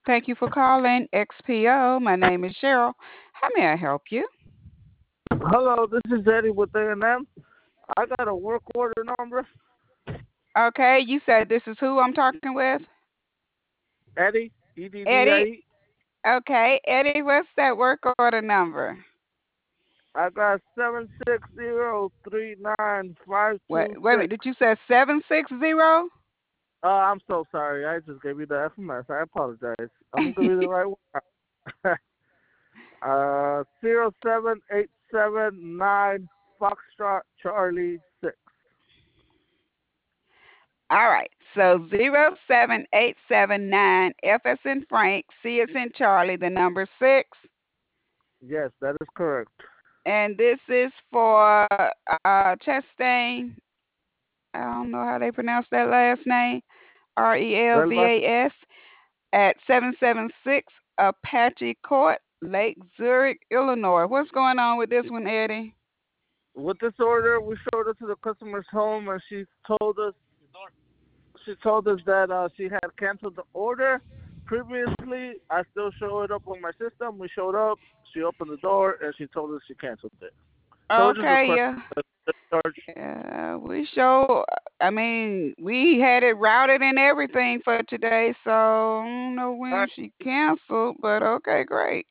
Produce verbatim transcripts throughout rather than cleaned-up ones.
Thank you for calling X P O. My name is Cheryl. How may I help you? Hello, this is Eddie with A and M. I got a work order number. Okay, you said this is who I'm talking with? Eddie, E D D I Eddie. E. Okay, Eddie, what's that work order number? I got seven six zero three nine five Wait, two wait a six. minute. Did you say seven six zero? Uh, I'm so sorry. I just gave you the F M S. I apologize. I'm gonna give you the right one. uh, zero seven eight seven nine Foxtrot Charlie six. All right. So zero seven eight seven nine F as in Frank, C as in Charlie, the number six. Yes, that is correct. And this is for uh Chastain. I don't know how they pronounce that last name. R E L V Relvas, A S at seven seven six Apache Court, Lake Zurich, Illinois. What's going on with this one, Eddie? with this order, we showed up to the customer's home, and she told us she told us that uh, she had canceled the order previously. I still show it up on my system. We showed up. She opened the door and she told us she canceled it. So we just Okay, requested yeah. the charge. Uh, we show, I mean, we had it routed and everything for today, so I don't know Uh, when she canceled, but okay, great.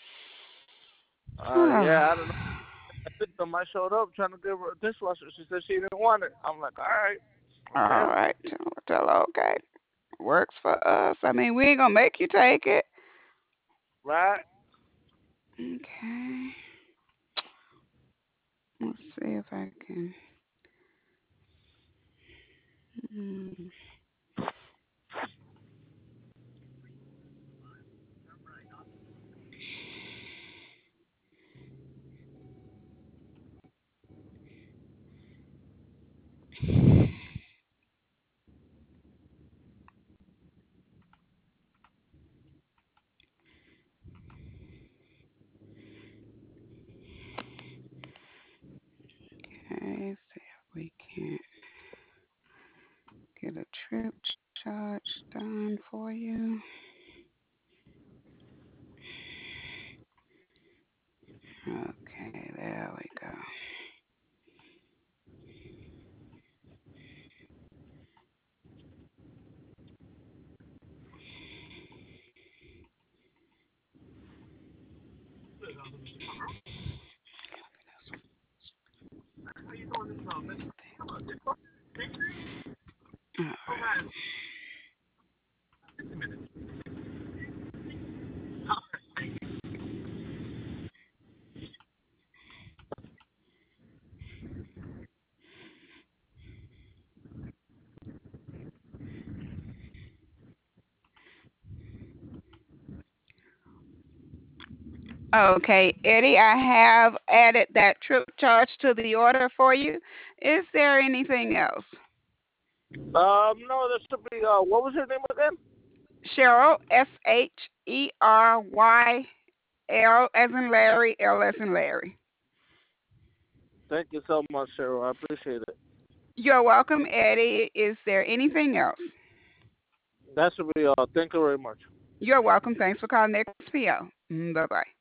uh, yeah, I don't know. The system. I showed up trying to give her a dishwasher. She said she didn't want it. I'm like, all right, All okay, right, tell tell her, okay. Works for us. I mean, we ain't gonna make you take it. right. Okay. Let's see if I can. Hmm. Okay, see if we can get a trip charge done for you. Okay, there we go. All right. Okay, Eddie, I have added that trip charge to the order for you. Is there anything else? Um, no, there should be. Uh, what was her name again? Cheryl, S H E R Y L as in Larry, L as in Larry. Thank you so much, Cheryl. I appreciate it. You're welcome, Eddie. Is there anything else? That should be all. Thank you very much. You're welcome. Thanks for calling X P O. Bye bye.